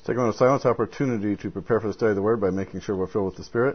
Let's take a silence opportunity to prepare for the study of the Word by making sure we're filled with the Spirit.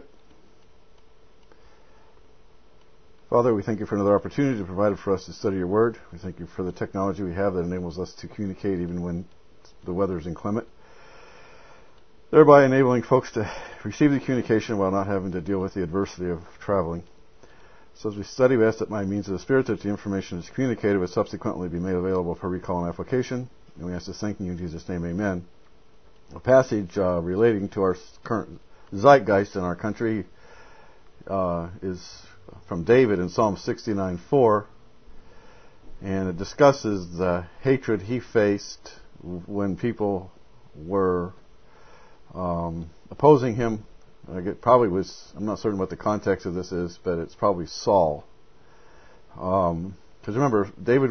Father, we thank you for another opportunity to provide for us to study your Word. We thank you for the technology we have that enables us to communicate even when the weather is inclement, thereby enabling folks to receive the communication while not having to deal with the adversity of traveling. So as we study, we ask that by means of the Spirit that the information is communicated will subsequently be made available for recall and application. And we ask this thanking you in Jesus' name, amen. A passage relating to our current zeitgeist in our country is from David in Psalm 69:4, and it discusses the hatred he faced when people were opposing him. I'm not certain what the context of this is, but it's probably Saul. Because remember, David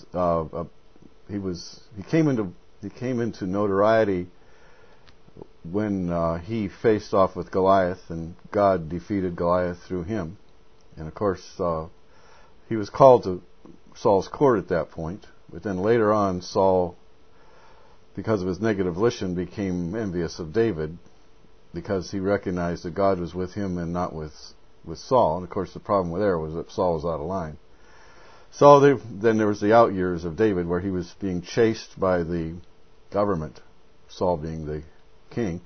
he came into notoriety when he faced off with Goliath, and God defeated Goliath through him. And of course, he was called to Saul's court at that point. But then later on, Saul, because of his negative volition, became envious of David because he recognized that God was with him and not with Saul. And of course, the problem there was that Saul was out of line. So then there was the out years of David where he was being chased by the government, Saul being the king,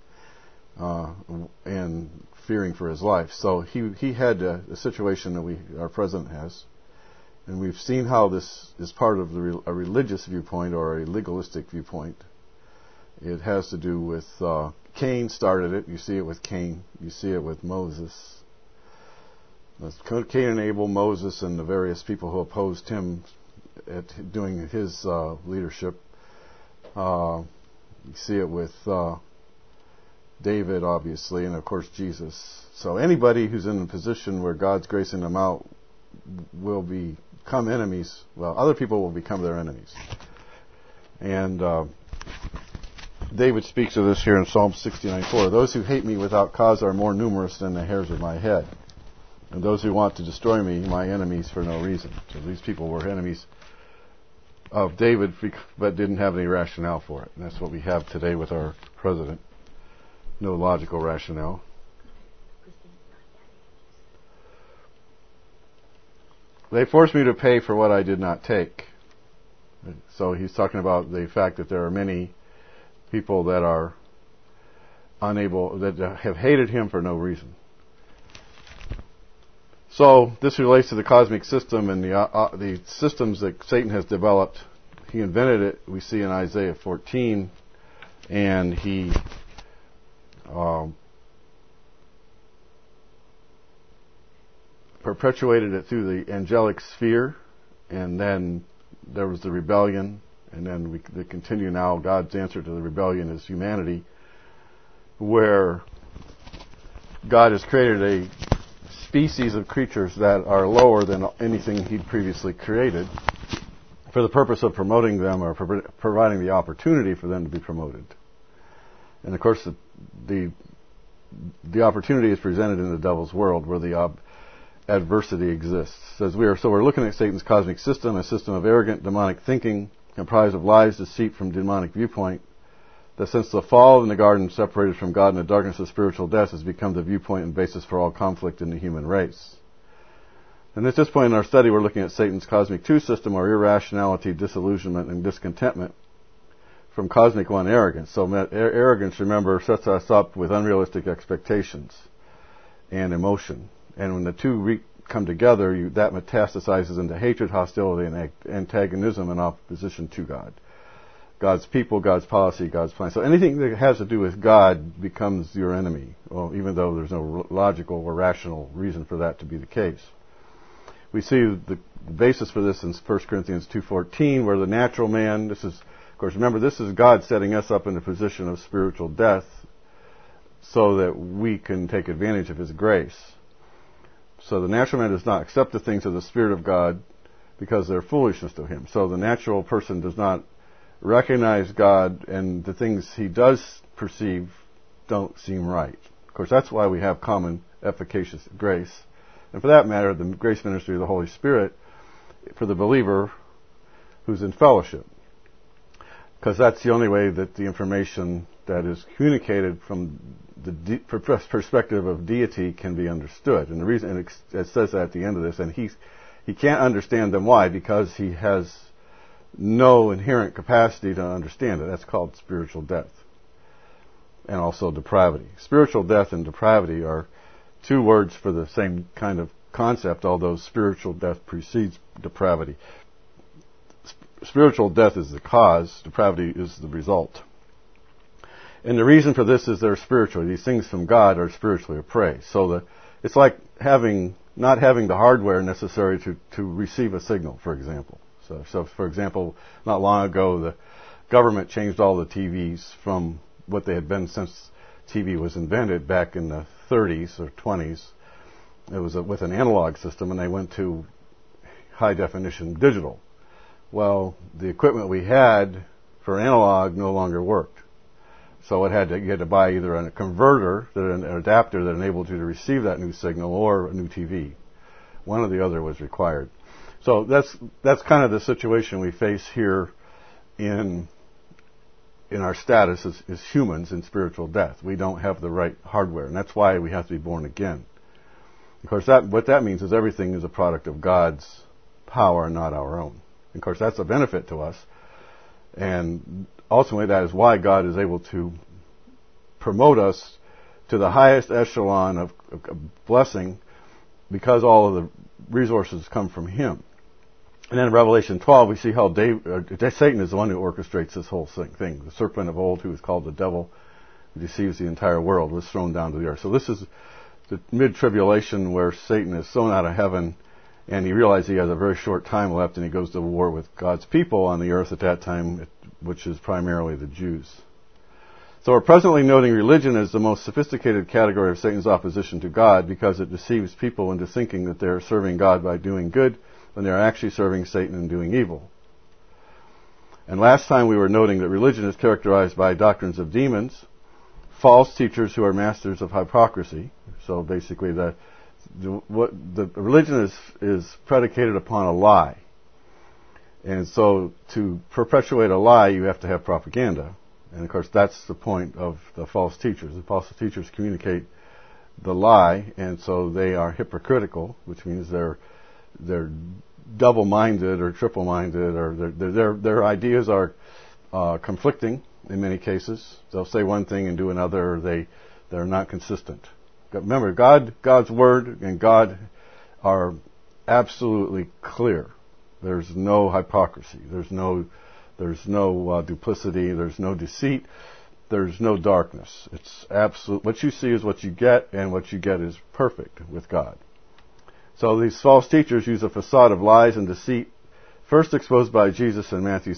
and fearing for his life. So he had a situation that our president has, and we've seen how this is part of a religious viewpoint or a legalistic viewpoint. It has to do with Cain started it. You see it with Cain. You see it with Moses. Cain and Abel, Moses, and the various people who opposed him at doing his leadership. You see it with David, obviously, and of course Jesus. So anybody who's in a position where God's gracing them out will become enemies. Well, other people will become their enemies. And David speaks of this here in Psalm 69:4. Those who hate me without cause are more numerous than the hairs of my head. And those who want to destroy me, my enemies for no reason. So these people were enemies of David, but didn't have any rationale for it. And that's what we have today with our president. No logical rationale. They forced me to pay for what I did not take. So he's talking about the fact that there are many people that are that have hated him for no reason. So this relates to the cosmic system and the systems that Satan has developed. He invented it, we see in Isaiah 14, and he perpetuated it through the angelic sphere, and then there was the rebellion, and then they continue now. God's answer to the rebellion is humanity, where God has created a species of creatures that are lower than anything He'd previously created for the purpose of promoting them or providing the opportunity for them to be promoted. And of course, the opportunity is presented in the devil's world where the adversity exists. So we're looking at Satan's cosmic system, a system of arrogant demonic thinking comprised of lies, deceit from demonic viewpoint, that since the fall in the garden separated from God in the darkness of spiritual death has become the viewpoint and basis for all conflict in the human race. And at this point in our study, we're looking at Satan's cosmic two system, or irrationality, disillusionment, and discontentment, from cosmic one, arrogance. So arrogance, remember, sets us up with unrealistic expectations and emotion. And when the two come together, that metastasizes into hatred, hostility, and antagonism in opposition to God. God's people, God's policy, God's plan. So anything that has to do with God becomes your enemy, well, even though there's no logical or rational reason for that to be the case. We see the basis for this in 1 Corinthians 2:14, where the natural man, this is God setting us up in a position of spiritual death so that we can take advantage of His grace. So the natural man does not accept the things of the Spirit of God because they're foolishness to him. So the natural person does not recognize God, and the things he does perceive don't seem right. Of course, that's why we have common efficacious grace. And for that matter, the grace ministry of the Holy Spirit for the believer who's in fellowship. because that's the only way that the information that is communicated from the perspective of deity can be understood. And the reason, and it says that at the end of this, and he can't understand them. Why? Because he has no inherent capacity to understand it. That's called spiritual death. And also depravity. Spiritual death and depravity are two words for the same kind of concept, although spiritual death precedes depravity. Spiritual death is the cause, depravity is the result. And the reason for this is they're spiritual. These things from God are spiritually appraised. So it's like not having the hardware necessary to receive a signal, for example. So for example, not long ago, the government changed all the TVs from what they had been since TV was invented back in the 30s or 20s. It was with an analog system, and they went to high definition digital. Well, the equipment we had for analog no longer worked. So you had to buy either a converter, an adapter that enabled you to receive that new signal, or a new TV. One or the other was required. So that's kind of the situation we face here in our status as humans in spiritual death. We don't have the right hardware, and that's why we have to be born again. Of course, what that means is everything is a product of God's power, not our own. Of course, that's a benefit to us. And ultimately, that is why God is able to promote us to the highest echelon of blessing, because all of the resources come from Him. And then in Revelation 12, we see how Satan is the one who orchestrates this whole thing. The serpent of old, who is called the devil, who deceives the entire world, was thrown down to the earth. So this is the mid-tribulation where Satan is thrown out of heaven, and he realizes he has a very short time left, and he goes to war with God's people on the earth at that time, which is primarily the Jews. So we're presently noting religion as the most sophisticated category of Satan's opposition to God, because it deceives people into thinking that they're serving God by doing good when they're actually serving Satan and doing evil. And last time we were noting that religion is characterized by doctrines of demons, false teachers who are masters of hypocrisy. So basically the religion is predicated upon a lie. And so to perpetuate a lie, you have to have propaganda. And of course, that's the point of the false teachers. The false teachers communicate the lie, and so they are hypocritical, which means they're double-minded or triple-minded, or their ideas are conflicting in many cases. They'll say one thing and do another. They're not consistent. Remember, God's Word and God are absolutely clear. There's no hypocrisy. There's no duplicity. There's no deceit. There's no darkness. It's absolute. What you see is what you get, and what you get is perfect with God. So these false teachers use a facade of lies and deceit, first exposed by Jesus in Matthew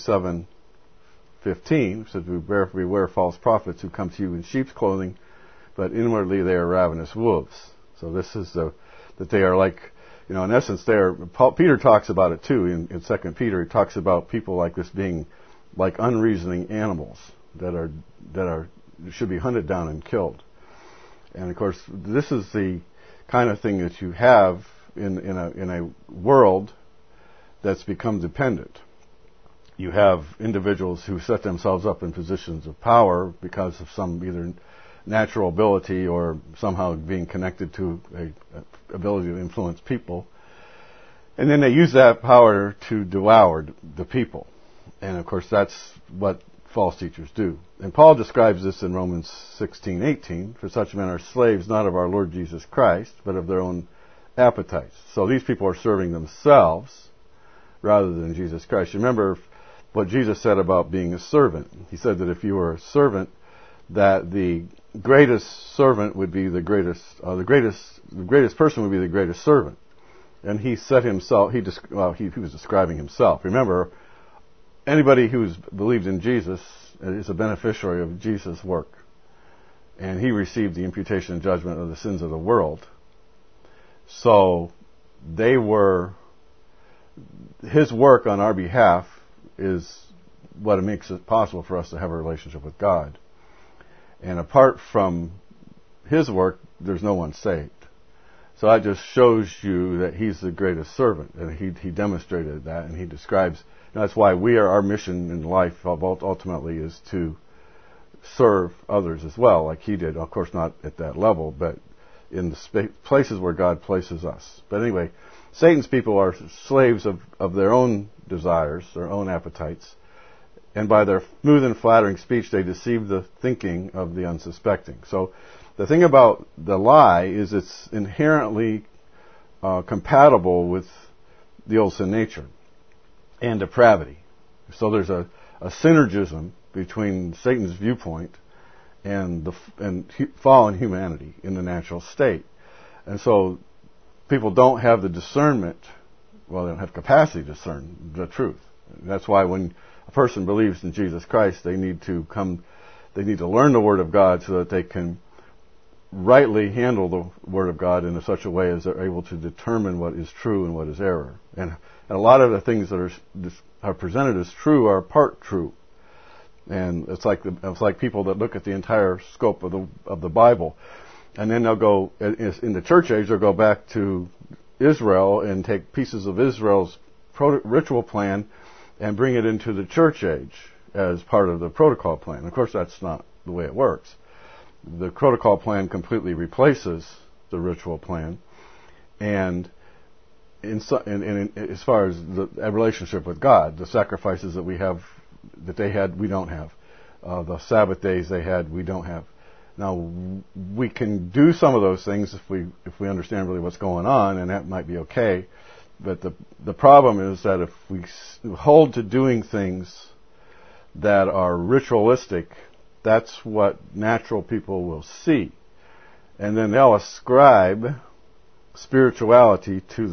7:15. Said, "Beware false prophets who come to you in sheep's clothing, but inwardly they are ravenous wolves." So this is that they are like, in essence, Peter talks about it too in 2 Peter. He talks about people like this being like unreasoning animals that should be hunted down and killed. And of course, this is the kind of thing that you have in a world that's become dependent. You have individuals who set themselves up in positions of power because of some either natural ability or somehow being connected to a ability to influence people. And then they use that power to devour the people. And of course, that's what false teachers do. And Paul describes this in Romans 16:18. "For such men are slaves not of our Lord Jesus Christ, but of their own appetites." So these people are serving themselves rather than Jesus Christ. Remember what Jesus said about being a servant. He said that if you were a servant, that the greatest servant would be the greatest person would be the greatest servant. And he said himself, he was describing himself. Remember, anybody who's believed in Jesus is a beneficiary of Jesus' work. And he received the imputation and judgment of the sins of the world. So his work on our behalf is what makes it possible for us to have a relationship with God. And apart from his work, there's no one saved. So that just shows you that he's the greatest servant, and he demonstrated that, and he describes That's why our mission in life ultimately is to serve others as well, like he did. Of course, not at that level, but in the places where God places us. But anyway, Satan's people are slaves of their own desires, their own appetites, and by their smooth and flattering speech, they deceive the thinking of the unsuspecting. So the thing about the lie is it's inherently compatible with the old sin nature and depravity. So there's a synergism between Satan's viewpoint and fallen humanity in the natural state. And so people don't have the discernment, well, they don't have capacity to discern the truth. That's why when a person believes in Jesus Christ, they need to learn the Word of God so that they can rightly handle the Word of God in such a way as they're able to determine what is true and what is error. And a lot of the things that are presented as true are part true. And it's like people that look at the entire scope of the Bible, and then they'll go in the church age. They'll go back to Israel and take pieces of Israel's ritual plan and bring it into the church age as part of the protocol plan. Of course, that's not the way it works. The protocol plan completely replaces the ritual plan, and as far as the relationship with God, the sacrifices that they had, we don't have. The Sabbath days they had, we don't have. Now, we can do some of those things if we understand really what's going on, and that might be okay. But the problem is that if we hold to doing things that are ritualistic, that's what natural people will see. And then they'll ascribe spirituality to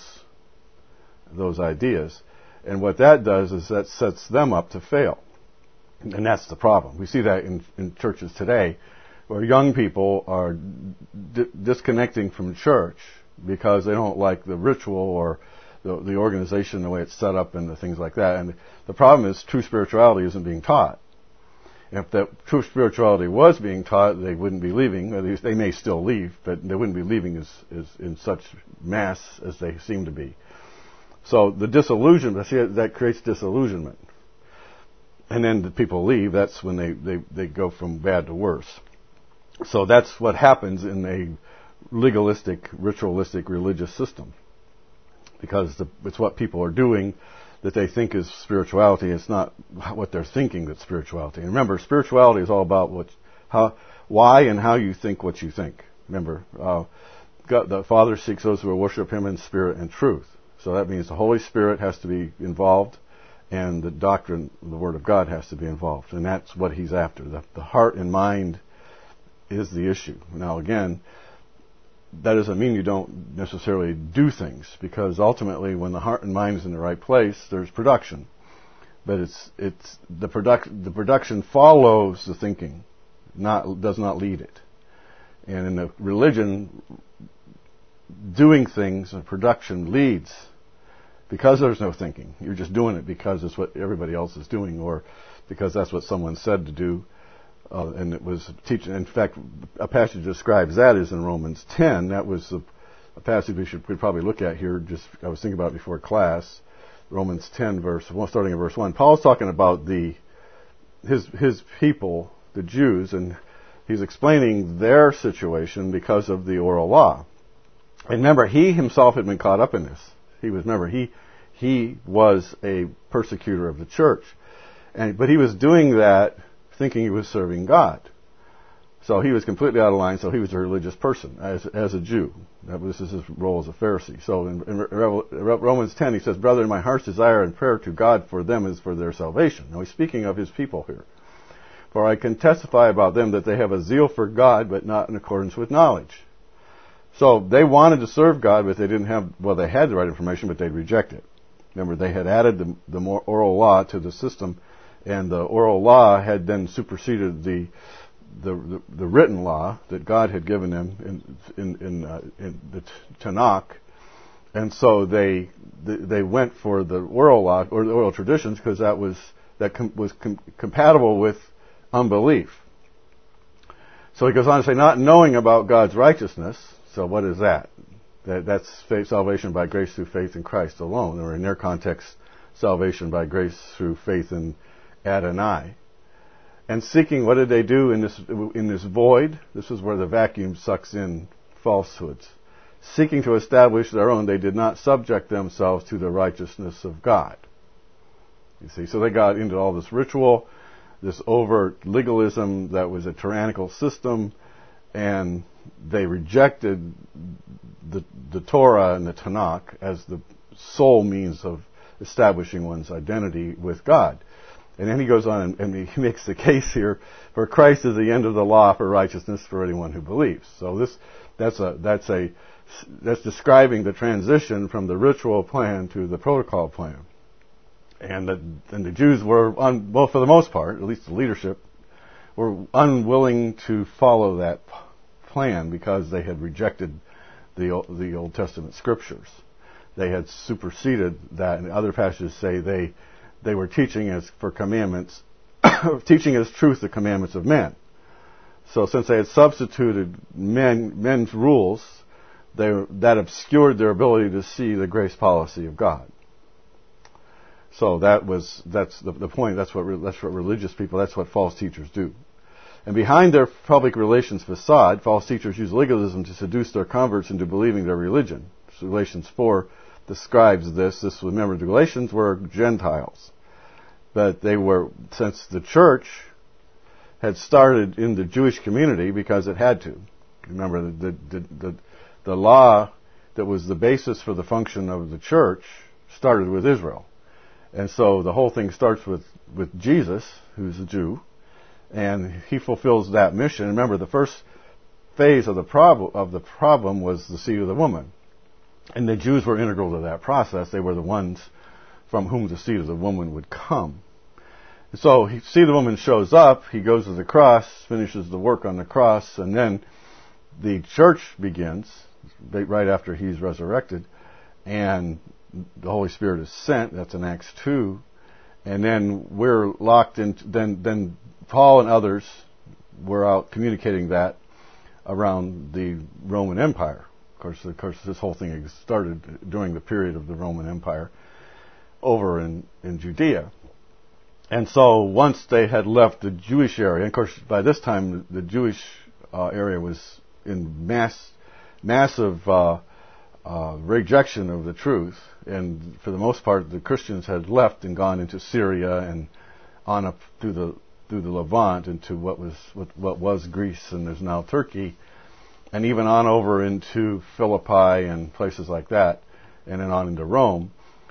those ideas. And what that does is that sets them up to fail. And that's the problem. We see that in churches today, where young people are disconnecting from church because they don't like the ritual or the organization, the way it's set up, and the things like that. And the problem is true spirituality isn't being taught. If that true spirituality was being taught, they wouldn't be leaving. At least they may still leave, but they wouldn't be leaving as in such mass as they seem to be. So the disillusionment, that creates disillusionment. And then the people leave. That's when they go from bad to worse. So that's what happens in a legalistic, ritualistic, religious system. Because it's what people are doing that they think is spirituality. It's not what they're thinking that's spirituality. And remember, spirituality is all about why and how you think what you think. Remember, God, the Father seeks those who will worship Him in spirit and truth. So that means the Holy Spirit has to be involved, and the doctrine, the Word of God, has to be involved. And that's what He's after. The heart and mind is the issue. Now, again, that doesn't mean you don't necessarily do things, because ultimately, when the heart and mind is in the right place, there's production. But it's the production follows the thinking, does not lead it. And in the religion, doing things and production leads, because there's no thinking. You're just doing it because it's what everybody else is doing, or because that's what someone said to do. And it was teaching. In fact, a passage describes that is in Romans 10. That was a passage we should probably look at here. I was thinking about it before class. Romans 10, starting in verse 1. Paul's talking about his people, the Jews, and he's explaining their situation because of the oral law. And remember, he himself had been caught up in this. He was a persecutor of the church, but he was doing that thinking he was serving God. So he was completely out of line. So he was a religious person as a Jew. This is his role as a Pharisee. So in Romans 10, he says, "Brethren, my heart's desire and prayer to God for them is for their salvation." Now he's speaking of his people here. "For I can testify about them that they have a zeal for God, but not in accordance with knowledge." So they wanted to serve God, but they didn't have, they had the right information, but they'd reject it. Remember, they had added the more oral law to the system, and the oral law had then superseded the written law that God had given them in the Tanakh, and so they went for the oral law or the oral traditions because that was compatible with unbelief. So he goes on to say, not knowing about God's righteousness. So what is that? That's salvation by grace through faith in Christ alone, or in their context, salvation by grace through faith in Adonai. And seeking, what did they do in this void? This is where the vacuum sucks in falsehoods. Seeking to establish their own, they did not subject themselves to the righteousness of God. You see, so they got into all this ritual, this overt legalism that was a tyrannical system, and they rejected the Torah and the Tanakh as the sole means of establishing one's identity with God. And then he goes on and he makes the case here, for Christ is the end of the law for righteousness for anyone who believes. So that's describing the transition from the ritual plan to the protocol plan. And the Jews were, well, for the most part, at least the leadership, were unwilling to follow that plan because they had rejected the Old Testament scriptures. They had superseded that, and other passages say they were teaching as for commandments, teaching as truth the commandments of men. So since they had substituted men's rules, that obscured their ability to see the grace policy of God. So that's the point. That's what religious people, that's what false teachers do. And behind their public relations facade, false teachers use legalism to seduce their converts into believing their religion. So Galatians 4 describes this. Remember, the Galatians were Gentiles. But they were, since the church had started in the Jewish community because it had to. Remember, the law that was the basis for the function of the church started with Israel. And so the whole thing starts with Jesus, who's a Jew, and he fulfills that mission. Remember, the first phase of the problem was the seed of the woman. And the Jews were integral to that process. They were the ones from whom the seed of the woman would come. And so, seed of the woman shows up, he goes to the cross, finishes the work on the cross, and then the church begins, right after he's resurrected, and the Holy Spirit is sent. That's in Acts 2. And then we're locked in. Then Paul and others were out communicating that around the Roman Empire. Of course, this whole thing started during the period of the Roman Empire over in Judea. And so once they had left the Jewish area, and of course by this time the Jewish area was in massive rejection of the truth, and for the most part the Christians had left and gone into Syria and on up through the Levant into what was Greece and is now Turkey, and even on over into Philippi and places like that, and then on into Rome.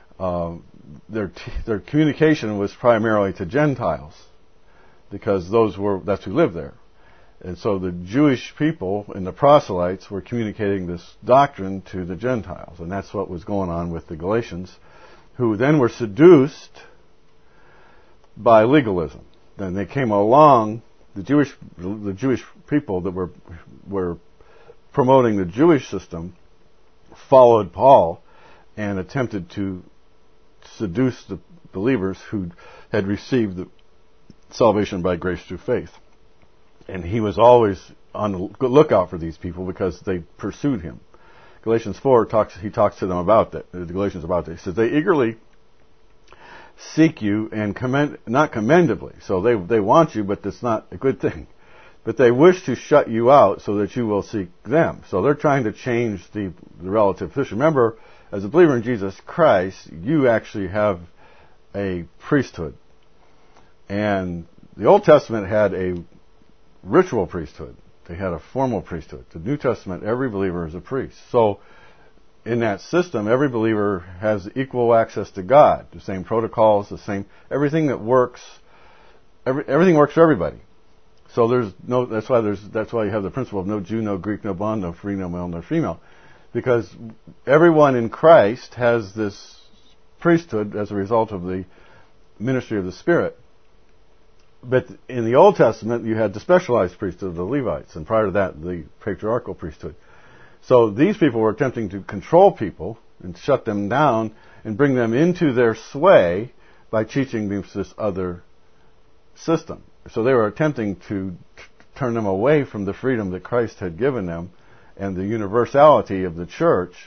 Their communication was primarily to Gentiles, because that's who lived there. And so the Jewish people and the proselytes were communicating this doctrine to the Gentiles, and that's what was going on with the Galatians, who then were seduced by legalism. Then they came along, the Jewish people that were promoting the Jewish system followed Paul and attempted to seduce the believers who had received the salvation by grace through faith. And he was always on the lookout for these people because they pursued him. Galatians 4 he talks to them about that. The Galatians about that. He says they eagerly seek you and not commendably. So they want you, but that's not a good thing. But they wish to shut you out so that you will seek them. So they're trying to change the relative position. Remember, as a believer in Jesus Christ, you actually have a priesthood. And the Old Testament had a ritual priesthood. They had a formal priesthood. The New Testament, every believer is a priest. So in that system, every believer has equal access to God. The same protocols, everything that works, everything works for everybody. So that's why you have the principle of no Jew, no Greek, no bond, no free, no male, no female. Because everyone in Christ has this priesthood as a result of the ministry of the Spirit. But in the Old Testament, you had the specialized priesthood of the Levites, and prior to that, the patriarchal priesthood. So these people were attempting to control people and shut them down and bring them into their sway by teaching them this other system. So they were attempting to turn them away from the freedom that Christ had given them and the universality of the church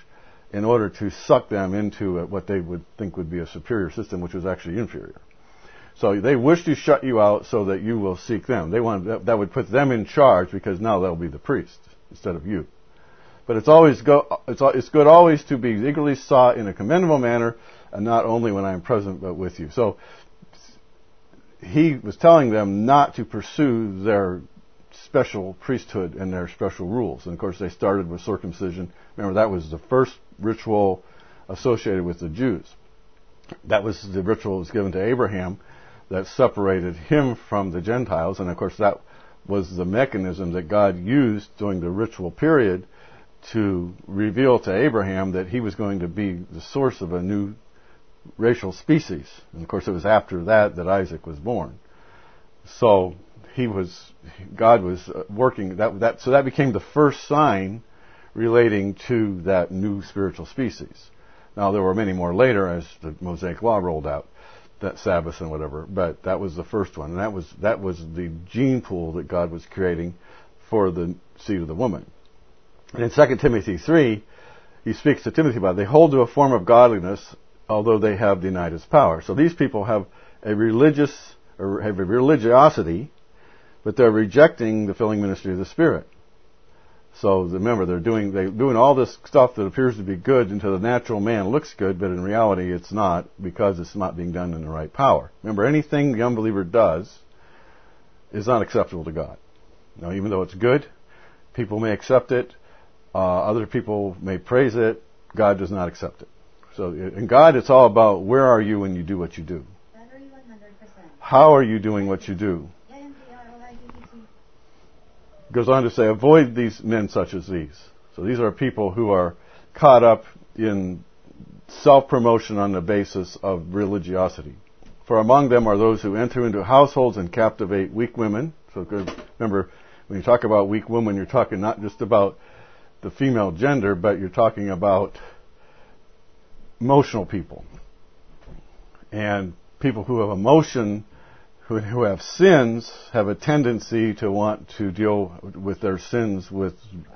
in order to suck them into what they would think would be a superior system, which was actually inferior. So they wish to shut you out so that you will seek them. They want that would put them in charge, because now they'll be the priest instead of you. But it's good always to be eagerly sought in a commendable manner, and not only when I am present, but with you. So he was telling them not to pursue their special priesthood and their special rules. And of course they started with circumcision. Remember, that was the first ritual associated with the Jews. That was the ritual that was given to Abraham that separated him from the Gentiles. And of course that was the mechanism that God used during the ritual period to reveal to Abraham that he was going to be the source of a new racial species. And of course it was after that Isaac was born. So God was working so that became the first sign relating to that new spiritual species. Now there were many more later as the Mosaic Law rolled out, that Sabbath and whatever, but that was the first one, and that was the gene pool that God was creating for the seed of the woman. And in 2 Timothy 3, he speaks to Timothy about it. They hold to a form of godliness, although they have denied its power. So these people have a religiosity, but they're rejecting the filling ministry of the Spirit. So remember, they're doing all this stuff that appears to be good, and to the natural man looks good, but in reality it's not, because it's not being done in the right power. Remember, anything the unbeliever does is not acceptable to God. Now, even though it's good, people may accept it, other people may praise it, God does not accept it. So in God, it's all about where are you when you do what you do. How are you doing what you do? Goes on to say, avoid these men such as these. So these are people who are caught up in self-promotion on the basis of religiosity. For among them are those who enter into households and captivate weak women. So remember, when you talk about weak women, you're talking not just about the female gender, but you're talking about emotional people. And people who have emotion, who have sins, have a tendency to want to deal with their sins with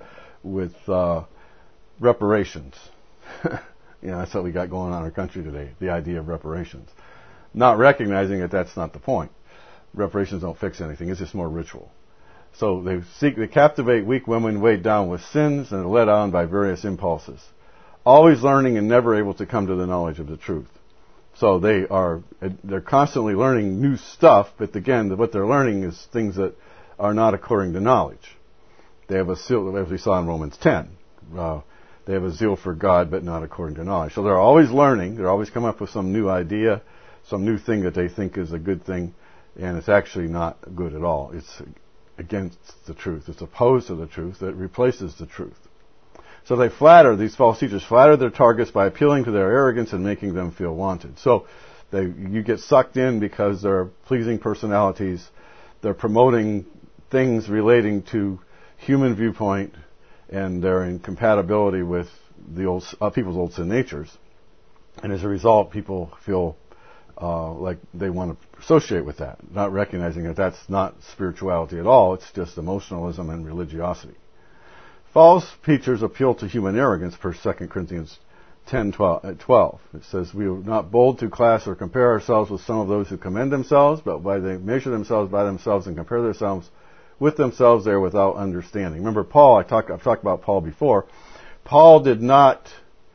reparations. That's what we got going on in our country today, the idea of reparations. Not recognizing that that's not the point. Reparations don't fix anything, it's just more ritual. So they captivate weak women weighed down with sins and are led on by various impulses, always learning and never able to come to the knowledge of the truth. So they're constantly learning new stuff, but again, what they're learning is things that are not according to knowledge. They have a zeal, as we saw in Romans 10. They have a zeal for God, but not according to knowledge. So they're always learning. They're always coming up with some new idea, some new thing that they think is a good thing, and it's actually not good at all. It's against the truth. It's opposed to the truth. It replaces the truth. So these false teachers flatter their targets by appealing to their arrogance and making them feel wanted. So you get sucked in because they're pleasing personalities. They're promoting things relating to human viewpoint, and they're in compatibility with the people's old sin natures. And as a result, people feel like they want to associate with that, not recognizing that that's not spirituality at all. It's just emotionalism and religiosity. False teachers appeal to human arrogance, per 2 Corinthians 10:12. It says, we are not bold to class or compare ourselves with some of those who commend themselves, but they measure themselves by themselves and compare themselves with themselves, they are without understanding. Remember Paul, I've talked about Paul before. Paul did not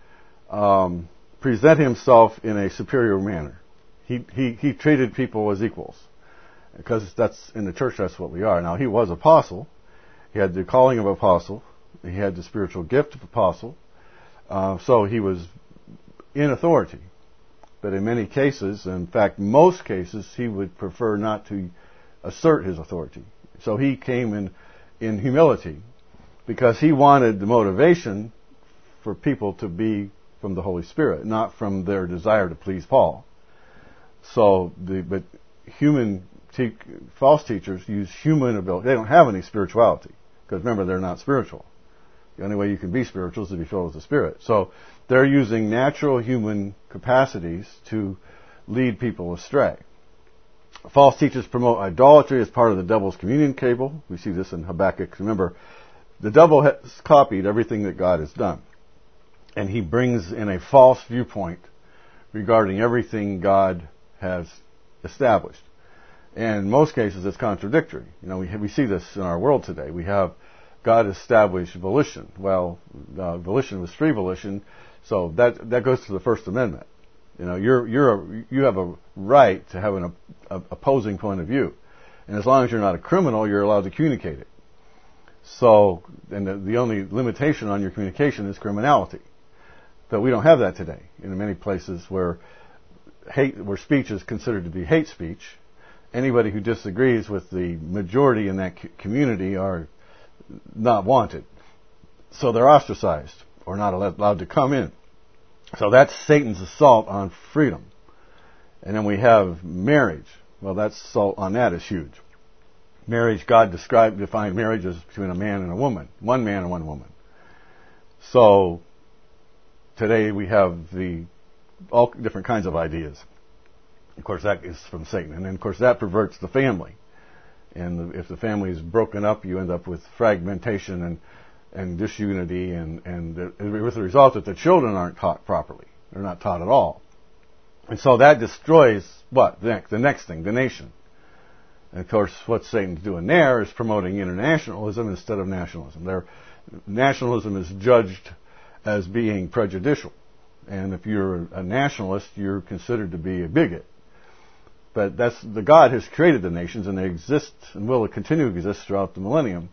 present himself in a superior manner. He treated people as equals, because that's in the church, that's what we are. Now, he was apostle. He had the calling of apostle. He had the spiritual gift of apostle. So he was in authority. But in many cases, in fact, most cases, he would prefer not to assert his authority. So he came in humility, because he wanted the motivation for people to be from the Holy Spirit, not from their desire to please Paul. So, but false teachers use human ability. They don't have any spirituality, because remember, they're not spiritual. The only way you can be spiritual is to be filled with the Spirit. So they're using natural human capacities to lead people astray. False teachers promote idolatry as part of the devil's communion cable. We see this in Habakkuk. Remember, the devil has copied everything that God has done. and he brings in a false viewpoint regarding everything God has established. And in most cases, it's contradictory. We see this in our world today. We have God established volition. Well, volition was free volition, so that goes to the First Amendment. You have a right to have an opposing point of view, and as long as you're not a criminal, you're allowed to communicate it. So, and the only limitation on your communication is criminality. But we don't have that today. In many places where speech is considered to be hate speech, anybody who disagrees with the majority in that community are not wanted. So they're ostracized or not allowed to come in. So that's Satan's assault on freedom. And then we have marriage. Well, that's assault on that is huge. Marriage, God defined marriage as between a man and a woman. One man and one woman. So today we have all different kinds of ideas. Of course, that is from Satan. And then, of course, that perverts the family. And if the family is broken up, you end up with fragmentation and disunity, and with the result that the children aren't taught properly. They're not taught at all. And so that destroys what? The next thing, the nation. And, of course, what Satan's doing there is promoting internationalism instead of nationalism. Nationalism is judged as being prejudicial. And if you're a nationalist, you're considered to be a bigot. But the God has created the nations, and they exist and will continue to exist throughout the millennium.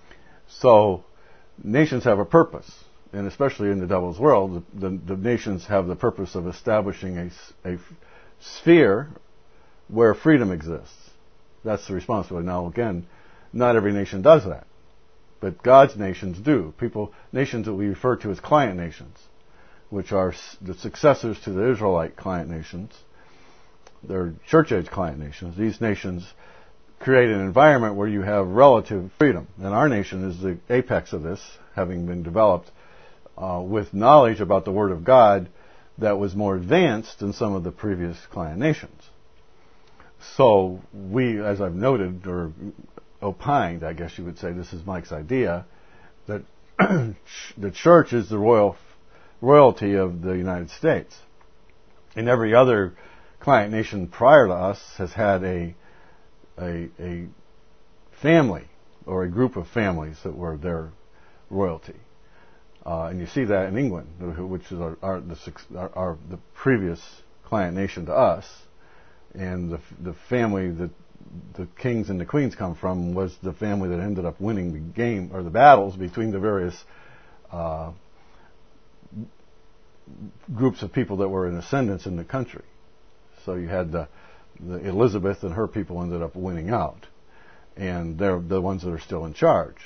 So nations have a purpose, and especially in the devil's world, the nations have the purpose of establishing a sphere where freedom exists. That's the responsibility. Now, again, not every nation does that, but God's nations do. Nations that we refer to as client nations, which are the successors to the Israelite client nations. They're church-age client nations. These nations create an environment where you have relative freedom. And our nation is the apex of this, having been developed with knowledge about the Word of God that was more advanced than some of the previous client nations. So we, as I've noted, or opined, I guess you would say, this is Mike's idea, that the church is the royalty of the United States. And every other client nation prior to us has had a family or a group of families that were their royalty, and you see that in England, which is the previous client nation to us, and the family that the kings and the queens come from was the family that ended up winning the game or the battles between the various groups of people that were in ascendance in the country. So you had the Elizabeth and her people ended up winning out, and they're the ones that are still in charge.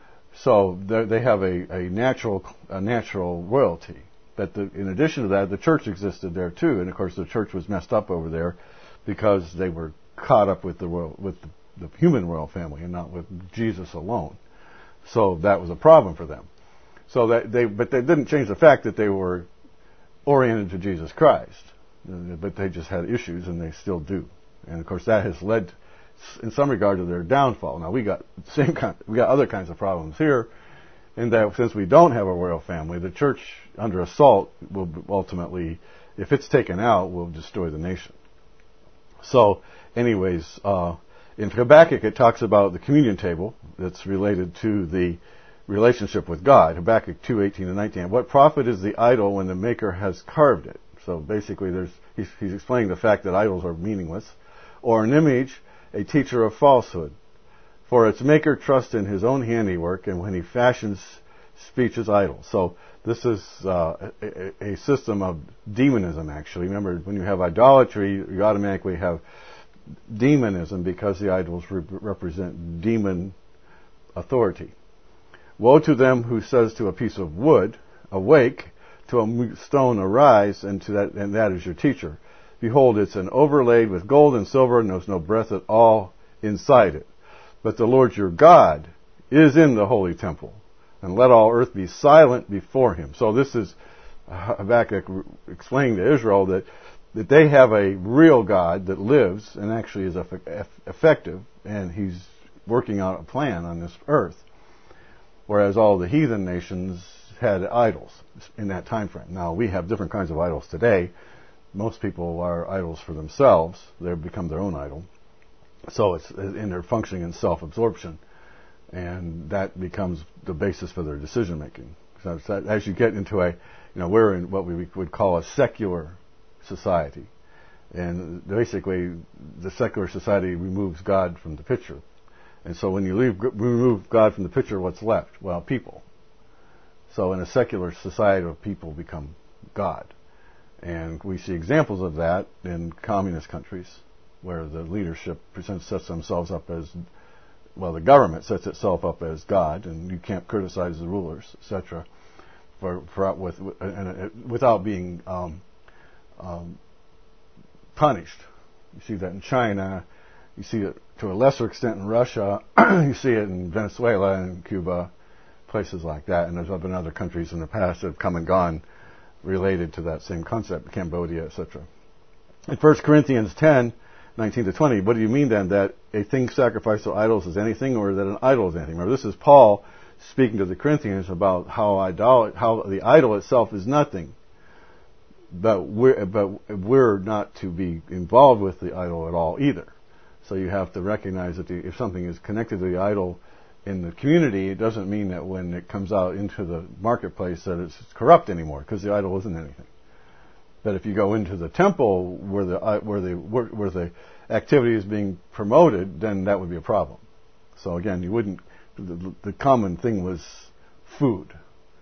So they have a natural royalty. But in addition to that, the church existed there too, and of course the church was messed up over there because they were caught up with the human royal family and not with Jesus alone. So that was a problem for them. So but they didn't change the fact that they were oriented to Jesus Christ. But they just had issues, and they still do. And of course, that has led, in some regard, to their downfall. Now we got other kinds of problems here, in that since we don't have a royal family, the church under assault will ultimately, if it's taken out, will destroy the nation. So, anyways, in Habakkuk it talks about the communion table that's related to the relationship with God. Habakkuk 2:18 and 19. What profit is the idol when the Maker has carved it? So basically, he's explaining the fact that idols are meaningless, or an image, a teacher of falsehood. For its maker trusts in his own handiwork, and when he fashions speech is idle. So this is a system of demonism, actually. Remember, when you have idolatry, you automatically have demonism because the idols represent demon authority. Woe to them who says to a piece of wood, awake, to a stone arise, and that is your teacher. Behold, it's an overlaid with gold and silver, and there's no breath at all inside it. But the Lord your God is in the holy temple, and let all earth be silent before him. So this is Habakkuk explaining to Israel that they have a real God that lives and actually is effective, and he's working out a plan on this earth. Whereas all the heathen nations had idols in that time frame. Now, we have different kinds of idols today. Most people are idols for themselves. They've become their own idol. So they're functioning in self-absorption. And that becomes the basis for their decision making. So as you get into we're in what we would call a secular society. And basically, the secular society removes God from the picture. And so when you remove God from the picture, what's left? Well, people. So in a secular society, people become God. And we see examples of that in communist countries, where the leadership sets themselves up as, well, the government sets itself up as God, and you can't criticize the rulers, etc., without being punished. You see that in China. You see it to a lesser extent in Russia. You see it in Venezuela and Cuba, places like that. And there's been other countries in the past that have come and gone related to that same concept, Cambodia, etc. In 1 Corinthians 10, 19 to 20, what do you mean then that a thing sacrificed to idols is anything, or that an idol is anything? Remember, this is Paul speaking to the Corinthians about how the idol itself is nothing. But we're not to be involved with the idol at all either. So you have to recognize that if something is connected to the idol in the community, it doesn't mean that when it comes out into the marketplace that it's corrupt anymore, because the idol isn't anything. But if you go into the temple where the activity is being promoted, then that would be a problem. So again, you wouldn't. The common thing was food.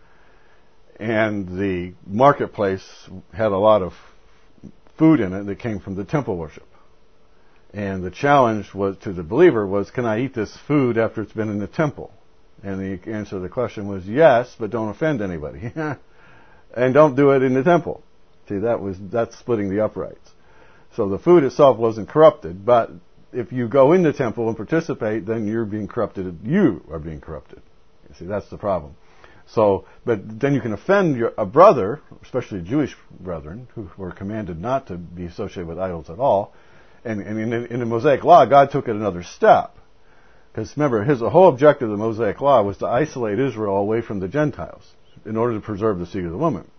And the marketplace had a lot of food in it that came from the temple worship. And the challenge to the believer was, can I eat this food after it's been in the temple? And the answer to the question was yes, but don't offend anybody. And don't do it in the temple. See, that's splitting the uprights. So the food itself wasn't corrupted, but if you go in the temple and participate, then you're being corrupted. You are being corrupted. You see, that's the problem. So, but then you can offend a brother, especially Jewish brethren, who were commanded not to be associated with idols at all. And in the Mosaic Law, God took it another step. Because remember, the whole objective of the Mosaic Law was to isolate Israel away from the Gentiles in order to preserve the seed of the woman.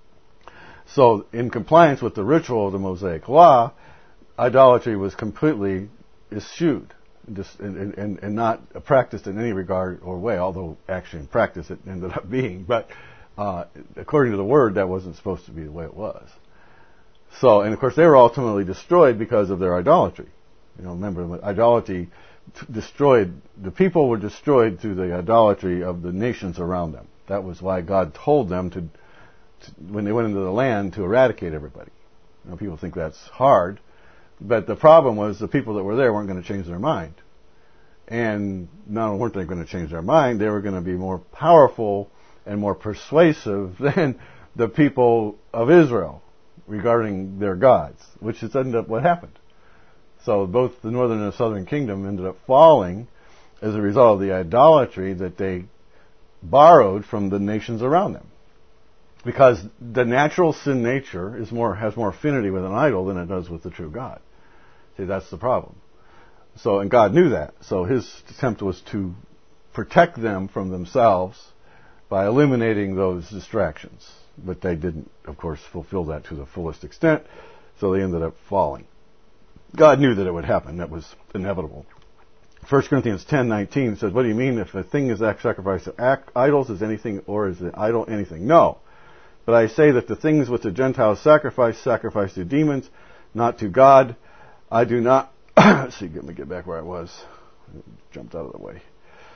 So, in compliance with the ritual of the Mosaic Law, idolatry was completely eschewed. And not practiced in any regard or way, although actually in practice it ended up being. But according to the Word, that wasn't supposed to be the way it was. So, and of course, they were ultimately destroyed because of their idolatry. Remember, idolatry the people were destroyed through the idolatry of the nations around them. That was why God told them to when they went into the land, to eradicate everybody. People think that's hard. But the problem was the people that were there weren't going to change their mind. And not only weren't they going to change their mind, they were going to be more powerful and more persuasive than the people of Israel regarding their gods, which has ended up what happened. So both the northern and the southern kingdom ended up falling as a result of the idolatry that they borrowed from the nations around them. Because the natural sin nature has more affinity with an idol than it does with the true God. See, that's the problem. So, and God knew that. So his attempt was to protect them from themselves by eliminating those distractions. But they didn't, of course, fulfill that to the fullest extent, so they ended up falling. God knew that it would happen. That was inevitable. 1 Corinthians 10:19 says, what do you mean if a thing is sacrificed to idols is anything, or is the idol anything? No. But I say that the things which the Gentiles sacrifice to demons, not to God. I do not... Let's see, let me get back where I was. I jumped out of the way.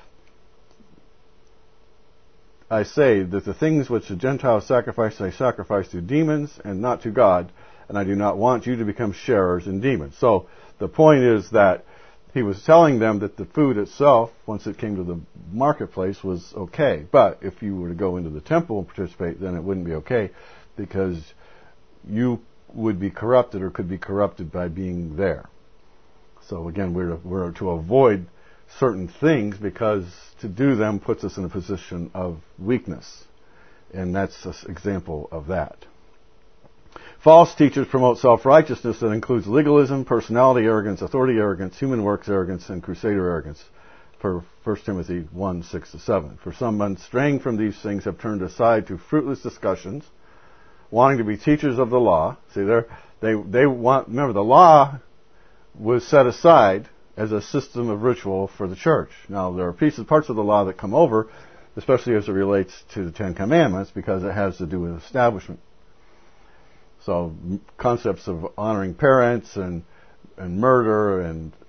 I say that the things which the Gentiles sacrifice, they sacrifice to demons and not to God, and I do not want you to become sharers in demons. So the point is that he was telling them that the food itself, once it came to the marketplace, was okay. But if you were to go into the temple and participate, then it wouldn't be okay, because you would be corrupted or could be corrupted by being there. So again, we're to avoid certain things, because to do them puts us in a position of weakness. And that's an example of that. False teachers promote self-righteousness that includes legalism, personality arrogance, authority arrogance, human works arrogance, and crusader arrogance. for 1 Timothy 1, 6-7. For some men straying from these things have turned aside to fruitless discussions, wanting to be teachers of the law. See, they want, remember, the law was set aside as a system of ritual for the church. Now, there are parts of the law that come over, especially as it relates to the Ten Commandments, because it has to do with establishment. So, concepts of honoring parents and murder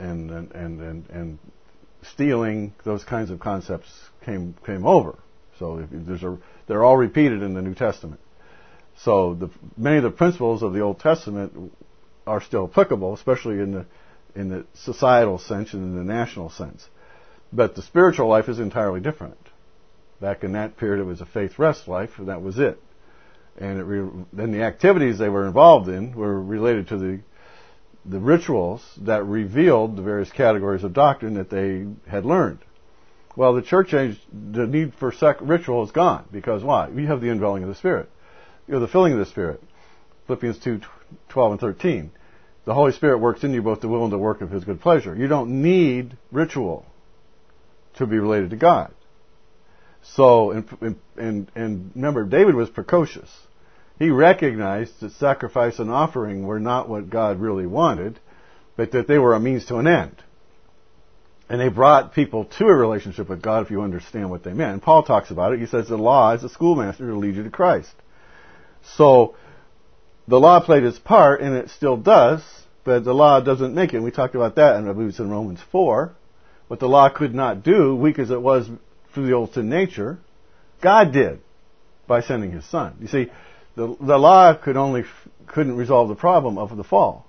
and stealing, those kinds of concepts came over. So, they're all repeated in the New Testament. So, many of the principles of the Old Testament are still applicable, especially in the societal sense and in the national sense. But the spiritual life is entirely different. Back in that period, it was a faith-rest life, and that was it. And then the activities they were involved in were related to the rituals that revealed the various categories of doctrine that they had learned. Well, the church age, the need for ritual is gone. Because why? We have the indwelling of the Spirit. You have the filling of the Spirit. Philippians 2, 12 and 13. The Holy Spirit works in you both the will and the work of His good pleasure. You don't need ritual to be related to God. So, and remember, David was precocious. He recognized that sacrifice and offering were not what God really wanted, but that they were a means to an end. And they brought people to a relationship with God, if you understand what they meant. And Paul talks about it. He says the law is a schoolmaster to lead you to Christ. So, the law played its part, and it still does, but the law doesn't make it. And we talked about that, and I believe it's in Romans 4. What the law could not do, weak as it was through the old sin nature, God did by sending His Son. You see, the law couldn't resolve the problem of the fall.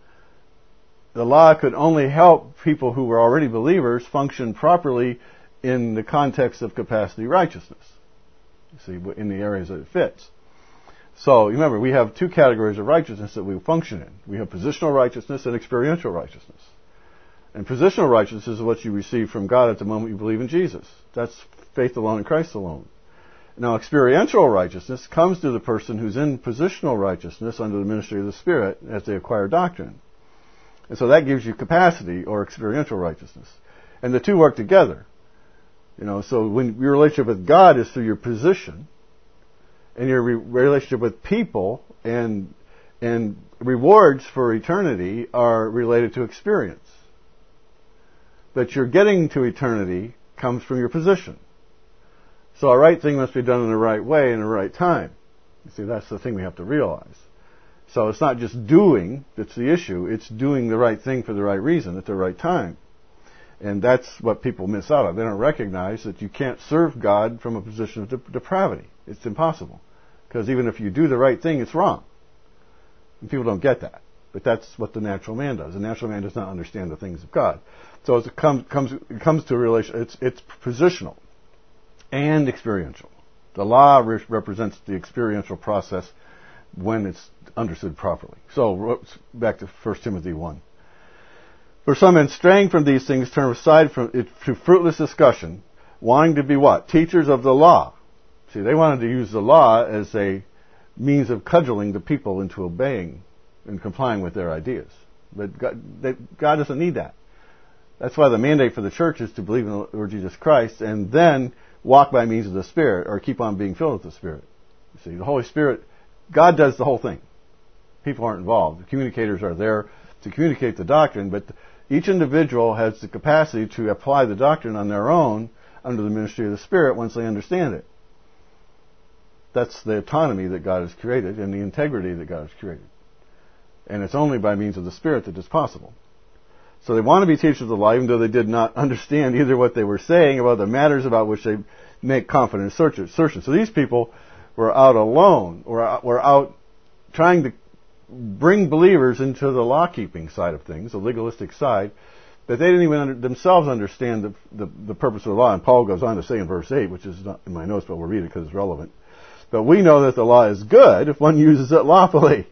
The law could only help people who were already believers function properly in the context of capacity righteousness. You see, in the areas that it fits. So, remember, we have two categories of righteousness that we function in. We have positional righteousness and experiential righteousness. And positional righteousness is what you receive from God at the moment you believe in Jesus. That's faith alone in Christ alone. Now, experiential righteousness comes to the person who's in positional righteousness under the ministry of the Spirit as they acquire doctrine. And so that gives you capacity or experiential righteousness. And the two work together. So when your relationship with God is through your position, and your relationship with people and rewards for eternity are related to experience. But your getting to eternity comes from your position. So a right thing must be done in the right way in the right time. You see, that's the thing we have to realize. So it's not just doing that's the issue, it's doing the right thing for the right reason at the right time. And that's what people miss out on. They don't recognize that you can't serve God from a position of depravity. It's impossible. Because even if you do the right thing, it's wrong. And people don't get that. But that's what the natural man does. The natural man does not understand the things of God. So it comes to a relation. It's positional and experiential. The law represents the experiential process when it's understood properly. So back to 1 Timothy 1. For some men straying from these things turn aside from it to fruitless discussion, wanting to be what? Teachers of the law. See, they wanted to use the law as a means of cudgeling the people into obeying and complying with their ideas. But God doesn't need that. That's why the mandate for the church is to believe in the Lord Jesus Christ and then walk by means of the Spirit or keep on being filled with the Spirit. You see, the Holy Spirit, God does the whole thing. People aren't involved. The communicators are there to communicate the doctrine, but each individual has the capacity to apply the doctrine on their own under the ministry of the Spirit once they understand it. That's the autonomy that God has created and the integrity that God has created. And it's only by means of the Spirit that it's possible. So they want to be teachers of the law, even though they did not understand either what they were saying about the matters about which they make confident assertions. So these people were out alone, were out trying to bring believers into the law-keeping side of things, the legalistic side, that they didn't even themselves understand the purpose of the law. And Paul goes on to say in verse 8, which is not in my notes, but we'll read it because it's relevant. But we know that the law is good if one uses it lawfully.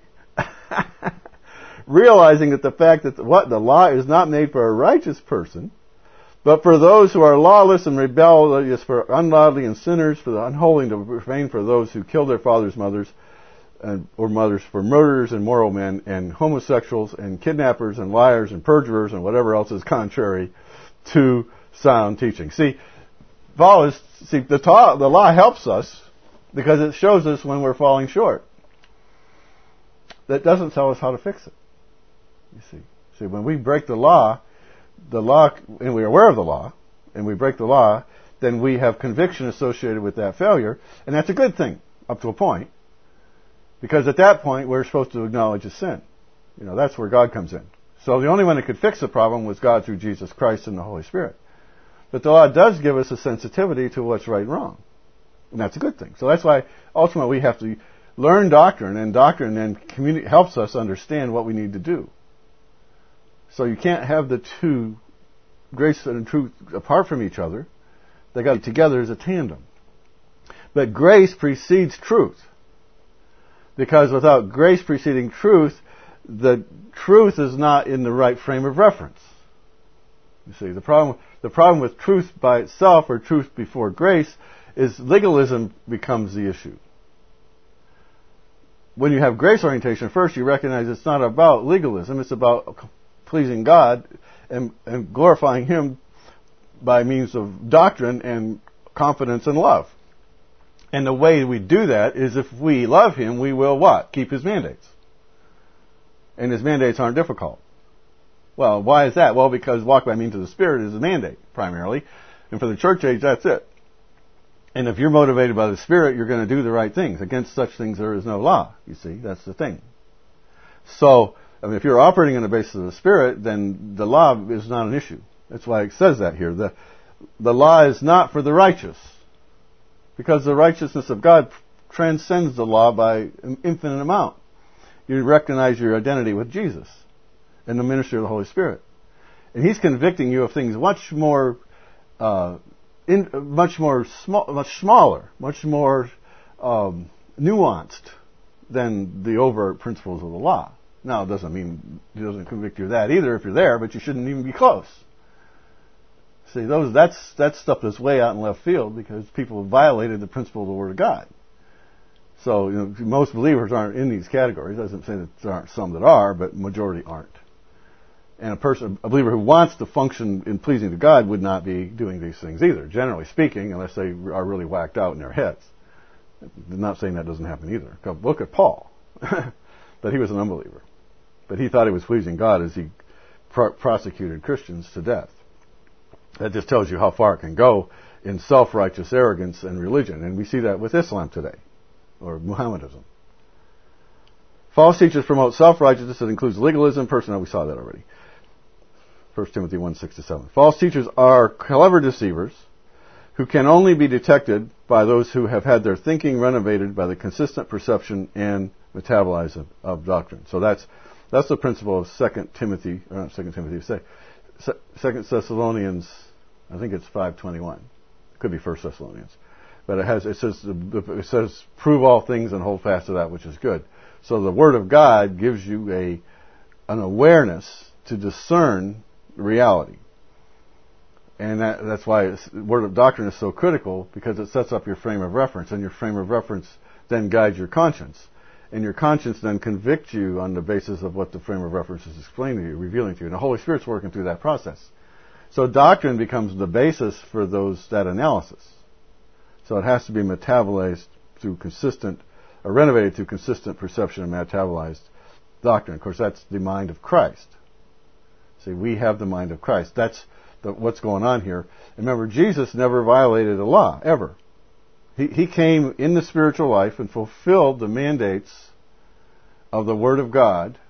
Realizing that the fact that the law is not made for a righteous person, but for those who are lawless and rebellious, for ungodly and sinners, for the unholy, and to refrain for those who kill their fathers, mothers, or mothers, for murderers and immoral men, and homosexuals, and kidnappers, and liars, and perjurers, and whatever else is contrary to sound teaching. See, the law helps us because it shows us when we're falling short. That doesn't tell us how to fix it. You see, when we break the law, and we're aware of the law, and we break the law, then we have conviction associated with that failure, and that's a good thing up to a point, because at that point we're supposed to acknowledge a sin. That's where God comes in. So the only one that could fix the problem was God through Jesus Christ and the Holy Spirit. But the law does give us a sensitivity to what's right and wrong, and that's a good thing. So that's why ultimately we have to learn doctrine, and doctrine then helps us understand what we need to do. So you can't have the two, grace and truth, apart from each other. They got to be together as a tandem. But grace precedes truth. Because without grace preceding truth, the truth is not in the right frame of reference. You see, the problem with truth by itself, or truth before grace, is legalism becomes the issue. When you have grace orientation, first you recognize it's not about legalism, it's about pleasing God and glorifying Him by means of doctrine and confidence and love. And the way we do that is if we love Him, we will what? Keep His mandates. And His mandates aren't difficult. Well, why is that? Well, because walk by means of the Spirit is a mandate, primarily. And for the church age, that's it. And if you're motivated by the Spirit, you're going to do the right things. Against such things there is no law. You see, that's the thing. So, if you're operating on the basis of the Spirit, then the law is not an issue. That's why it says that here. The law is not for the righteous. Because the righteousness of God transcends the law by an infinite amount. You recognize your identity with Jesus and the ministry of the Holy Spirit. And He's convicting you of things much more smaller, much more nuanced than the overt principles of the law. Now, it doesn't mean He doesn't convict you of that either if you're there, but you shouldn't even be close. See, that's stuff that's way out in left field because people have violated the principle of the Word of God. So, most believers aren't in these categories. Doesn't say that there aren't some that are, but majority aren't. And a believer who wants to function in pleasing to God would not be doing these things either, generally speaking, unless they are really whacked out in their heads. I'm not saying that doesn't happen either. Look at Paul. But he was an unbeliever. But he thought he was pleasing God as he prosecuted Christians to death. That just tells you how far it can go in self-righteous arrogance and religion. And we see that with Islam today, or Mohammedanism. False teachers promote self-righteousness that includes legalism, we saw that already. 1 Timothy 1:6-7. False teachers are clever deceivers who can only be detected by those who have had their thinking renovated by the consistent perception and metabolizing of doctrine. So that's the principle of 2 Thessalonians, I think it's 5:21. It could be 1 Thessalonians. But it says, prove all things and hold fast to that which is good. So the Word of God gives you an awareness to discern reality. And that's why the Word of doctrine is so critical, because it sets up your frame of reference, and your frame of reference then guides your conscience. And your conscience then convicts you on the basis of what the frame of reference is explaining to you, revealing to you. And the Holy Spirit's working through that process. So doctrine becomes the basis for that analysis. So it has to be metabolized through renovated through consistent perception and metabolized doctrine. Of course, that's the mind of Christ. See, we have the mind of Christ. That's what's going on here. And remember, Jesus never violated a law, ever. He came in the spiritual life and fulfilled the mandates of the Word of God.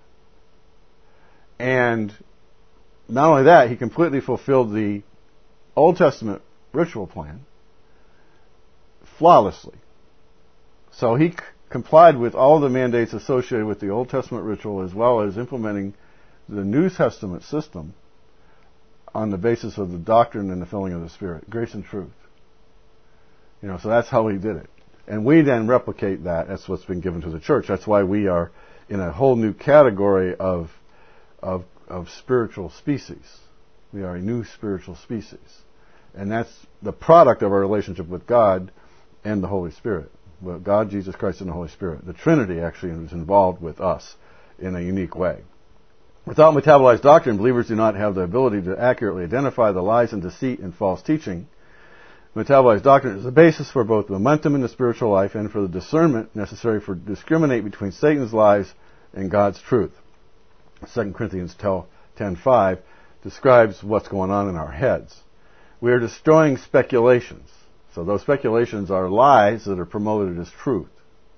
And not only that, He completely fulfilled the Old Testament ritual plan flawlessly. So He complied with all the mandates associated with the Old Testament ritual, as well as implementing the New Testament system on the basis of the doctrine and the filling of the Spirit, grace and truth. So that's how He did it. And we then replicate that. That's what's been given to the church. That's why we are in a whole new category of spiritual species. We are a new spiritual species. And that's the product of our relationship with God and the Holy Spirit. Well, God, Jesus Christ, and the Holy Spirit. The Trinity actually is involved with us in a unique way. Without metabolized doctrine, believers do not have the ability to accurately identify the lies and deceit in false teaching. Metabolized doctrine is the basis for both momentum in the spiritual life and for the discernment necessary for discriminate between Satan's lies and God's truth. 2 Corinthians 10:5 describes what's going on in our heads. We are destroying speculations. So those speculations are lies that are promoted as truth.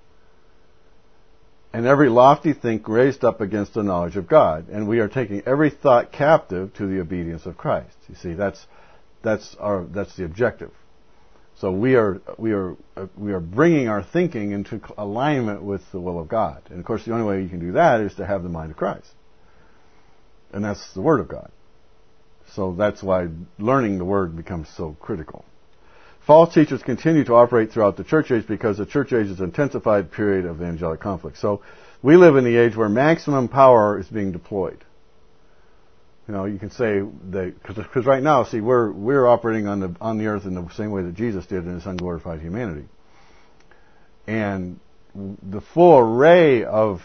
And every lofty think raised up against the knowledge of God. And we are taking every thought captive to the obedience of Christ. You see, that's the objective. So we are bringing our thinking into alignment with the will of God. And of course, the only way you can do that is to have the mind of Christ. And that's the Word of God. So that's why learning the Word becomes so critical. False teachers continue to operate throughout the church age because the church age is an intensified period of the angelic conflict. So we live in the age where maximum power is being deployed. You know, you can say that because right now, see, we're operating on the earth in the same way that Jesus did in His unglorified humanity, and the full array of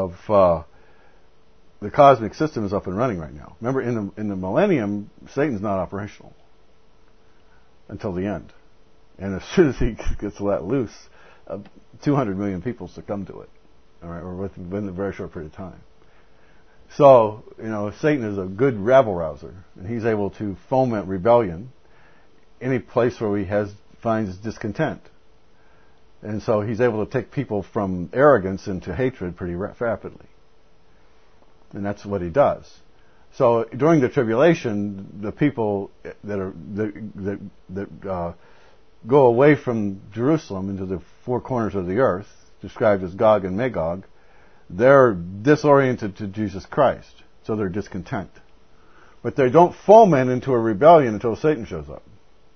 the cosmic system is up and running right now. Remember, in the millennium, Satan's not operational until the end. And as soon as he gets let loose, 200 million people succumb to it, all right, or within a very short period of time. So, you know, Satan is a good rabble-rouser, and he's able to foment rebellion any place where he finds discontent. And so he's able to take people from arrogance into hatred pretty rapidly. And that's what he does. So during the tribulation, the people that go away from Jerusalem into the four corners of the earth, described as Gog and Magog, they're disoriented to Jesus Christ, so they're discontent. But they don't foment into a rebellion until Satan shows up.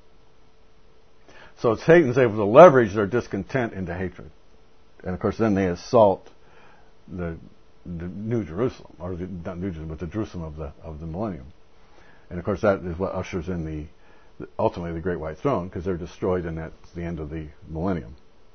So Satan's able to leverage their discontent into hatred. And of course then they assault the New Jerusalem, or not New Jerusalem, but the Jerusalem of the millennium. And of course that is what ushers in ultimately the Great White Throne, because they're destroyed, and that's the end of the millennium.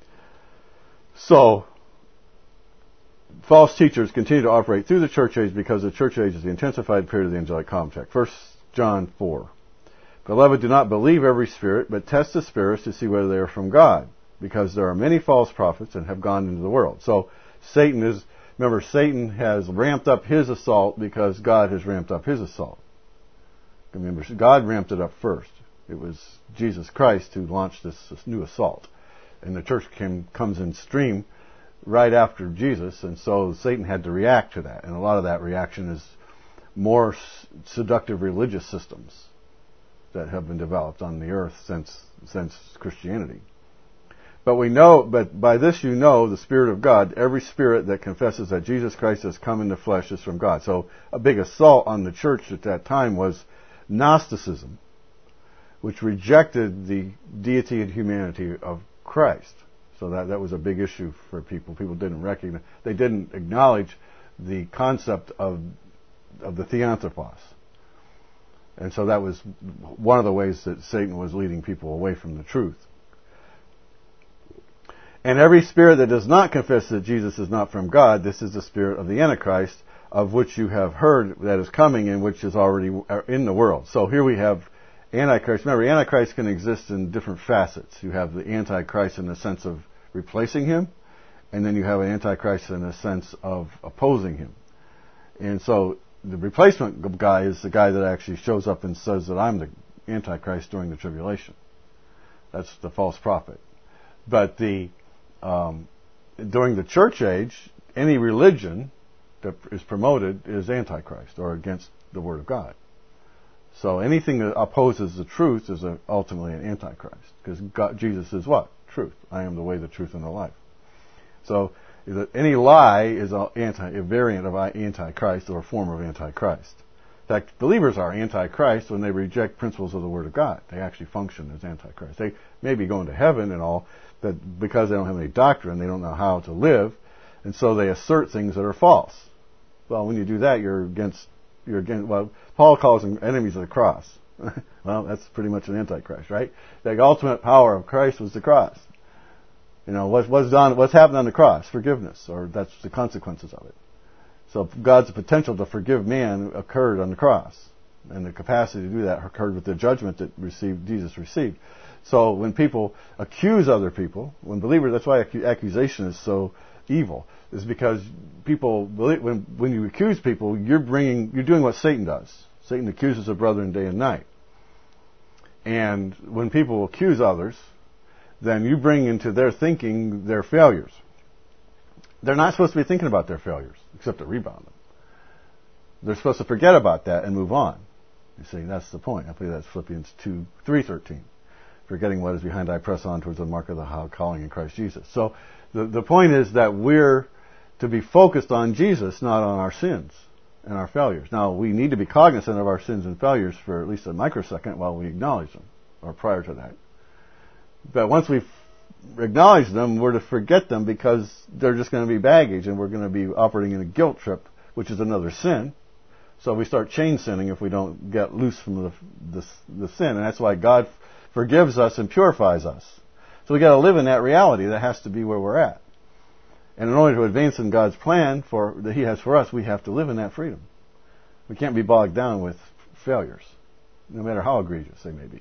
So false teachers continue to operate through the church age because the church age is the intensified period of the angelic conflict. 1 John 4. Beloved, do not believe every spirit, but test the spirits to see whether they are from God, because there are many false prophets and have gone into the world. So Satan has ramped up his assault because God has ramped up his assault. Remember, God ramped it up first. It was Jesus Christ who launched this new assault. And the church comes in stream right after Jesus, and so Satan had to react to that. And a lot of that reaction is more seductive religious systems that have been developed on the earth since Christianity. But by this you know the Spirit of God. Every spirit that confesses that Jesus Christ has come in the flesh is from God. So a big assault on the church at that time was Gnosticism, which rejected the deity and humanity of Christ. So that was a big issue for people. People they didn't acknowledge the concept of the theanthropos. And so that was one of the ways that Satan was leading people away from the truth. And every spirit that does not confess that Jesus is not from God, this is the spirit of the Antichrist, of which you have heard that is coming and which is already in the world. So here we have Antichrist. Remember, Antichrist can exist in different facets. You have the Antichrist in the sense of replacing him, and then you have an Antichrist in the sense of opposing him. And so the replacement guy is the guy that actually shows up and says that I'm the Antichrist during the tribulation. That's the false prophet. But during the church age, any religion that is promoted is Antichrist or against the Word of God. So anything that opposes the truth is ultimately an Antichrist, because Jesus is what? Truth. I am the way, the truth, and the life. So any lie is a variant of Antichrist or a form of Antichrist. In fact, believers are Antichrist when they reject principles of the Word of God. They actually function as Antichrist. They may be going to heaven and all, but because they don't have any doctrine, they don't know how to live, and so they assert things that are false. Well, when you do that, you're against, well, Paul calls them enemies of the cross. Well, that's pretty much an Antichrist, right? The ultimate power of Christ was the cross. You know, what's happened on the cross? Forgiveness, or that's the consequences of it. So God's potential to forgive man occurred on the cross. And the capacity to do that occurred with the judgment that Jesus received. So when people accuse other people, when believers, that's why accusation is so evil, is because people, when you accuse people, you're doing what Satan does. Satan accuses a brother day and night. And when people accuse others, then you bring into their thinking their failures. They're not supposed to be thinking about their failures, except to rebound them. They're supposed to forget about that and move on. You see, that's the point. I believe that's Philippians 3:13. Forgetting what is behind, I press on towards the mark of the high calling in Christ Jesus. So the point is that we're to be focused on Jesus, not on our sins and our failures. Now, we need to be cognizant of our sins and failures for at least a microsecond while we acknowledge them, or prior to that. But once we acknowledge them, we're to forget them because they're just going to be baggage, and we're going to be operating in a guilt trip, which is another sin. So we start chain sinning if we don't get loose from the sin, and that's why God forgives us and purifies us. So we got to live in that reality. That has to be where we're at. And in order to advance in God's plan that He has for us, we have to live in that freedom. We can't be bogged down with failures, no matter how egregious they may be.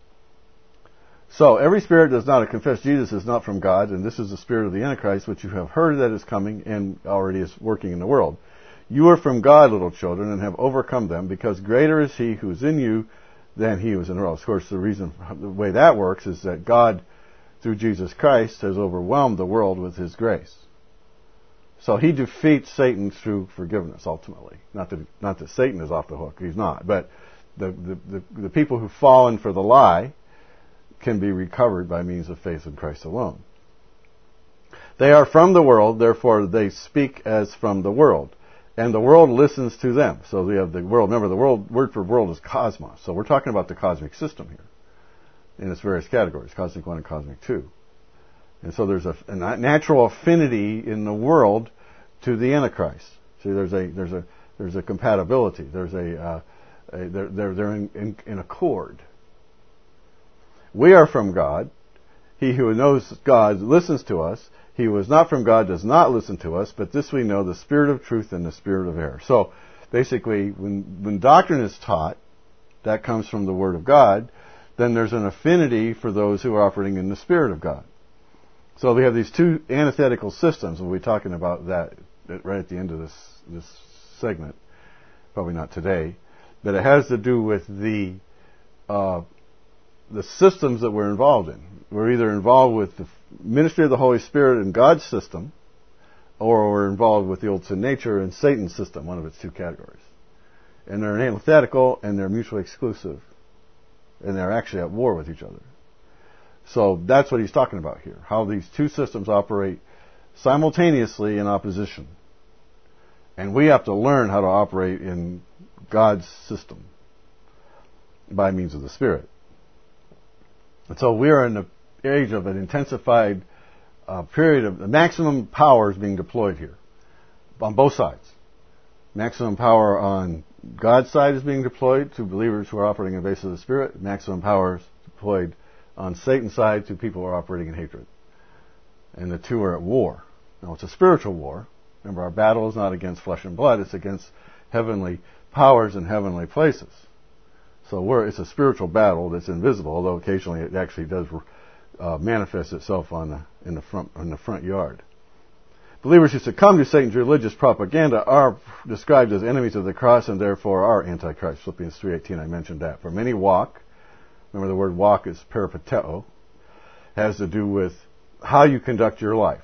So every spirit does not confess Jesus is not from God, and this is the spirit of the Antichrist, which you have heard that is coming and already is working in the world. You are from God, little children, and have overcome them, because greater is He who is in you than he who is in the world. Of course, the way that works is that God, through Jesus Christ, has overwhelmed the world with His grace. So He defeats Satan through forgiveness, ultimately. Not that Satan is off the hook. He's not. But the people who've fallen for the lie can be recovered by means of faith in Christ alone. They are from the world, therefore they speak as from the world. And the world listens to them. So we have the world. Remember, the word for world is cosmos. So we're talking about the cosmic system here in its various categories, cosmic 1 and cosmic 2. And so there's a natural affinity in the world to the Antichrist. See, there's a compatibility. They're in accord. We are from God. He who knows God listens to us. He who is not from God does not listen to us, but this we know, the spirit of truth and the spirit of error. So, basically, when doctrine is taught, that comes from the Word of God, then there's an affinity for those who are operating in the Spirit of God. So we have these two antithetical systems, and we'll be talking about that right at the end of this segment. Probably not today. But it has to do with the systems that we're involved in. We're either involved with the ministry of the Holy Spirit in God's system, or we're involved with the old sin nature and Satan's system, one of its two categories. And they're antithetical, and they're mutually exclusive. And they're actually at war with each other. So that's what he's talking about here, how these two systems operate simultaneously in opposition. And we have to learn how to operate in God's system by means of the Spirit. And so we are in the age of an intensified period of the maximum power is being deployed here on both sides. Maximum power on God's side is being deployed to believers who are operating in the basis of the Spirit. Maximum power is deployed on Satan's side to people who are operating in hatred. And the two are at war. Now, it's a spiritual war. Remember, our battle is not against flesh and blood. It's against heavenly powers and heavenly places. So it's a spiritual battle that's invisible, although occasionally it actually does manifest itself in the front yard. Believers who succumb to Satan's religious propaganda are described as enemies of the cross and therefore are antichrist. Philippians 3:18, I mentioned that. For many walk, remember the word walk is peripateo, has to do with how you conduct your life.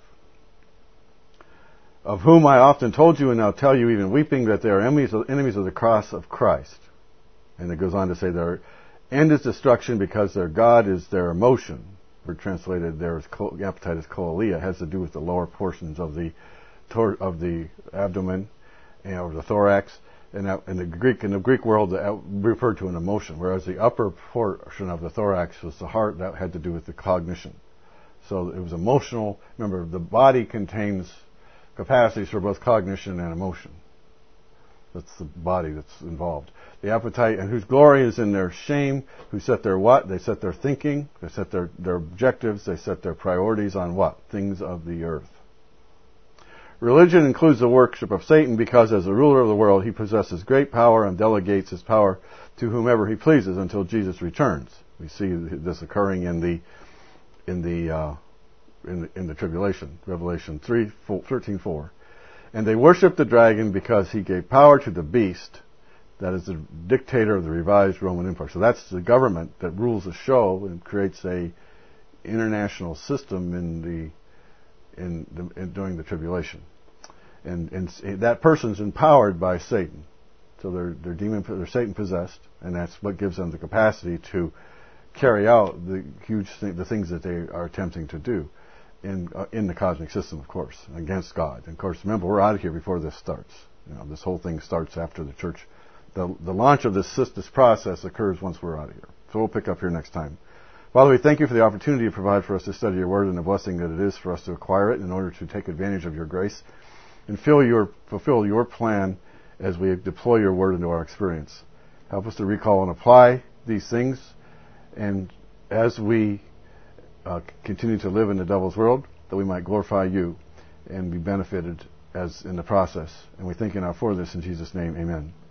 Of whom I often told you and now tell you even weeping that they are enemies of the cross of Christ. And it goes on to say their end is destruction because their God is their emotion. We're translated there as appetite is koalia. It has to do with the lower portions of the abdomen or the thorax. And in the Greek world, that referred to an emotion, whereas the upper portion of the thorax was the heart. That had to do with the cognition. So it was emotional. Remember, the body contains capacities for both cognition and emotion. That's the body that's involved. The appetite, and whose glory is in their shame, who set their what? They set their thinking, they set their objectives, they set their priorities on what? Things of the earth. Religion includes the worship of Satan because as the ruler of the world, he possesses great power and delegates his power to whomever he pleases until Jesus returns. We see this occurring in the tribulation, Revelation 13:4. And they worship the dragon because he gave power to the beast, that is the dictator of the revised Roman Empire. So that's the government that rules the show and creates a international system during the tribulation. And that person's empowered by Satan. So they're Satan possessed, and that's what gives them the capacity to carry out the things that they are attempting to do in the cosmic system, of course, against God. And of course, remember, we're out of here before this starts. This whole thing starts after the church. The launch of this process occurs once we're out of here. So we'll pick up here next time. Father, we thank you for the opportunity you provide for us to study your word and the blessing that it is for us to acquire it in order to take advantage of your grace and fulfill your plan as we deploy your word into our experience. Help us to recall and apply these things, and as we continue to live in the devil's world, that we might glorify you and be benefited as in the process. And we thank you now for this in Jesus' name. Amen.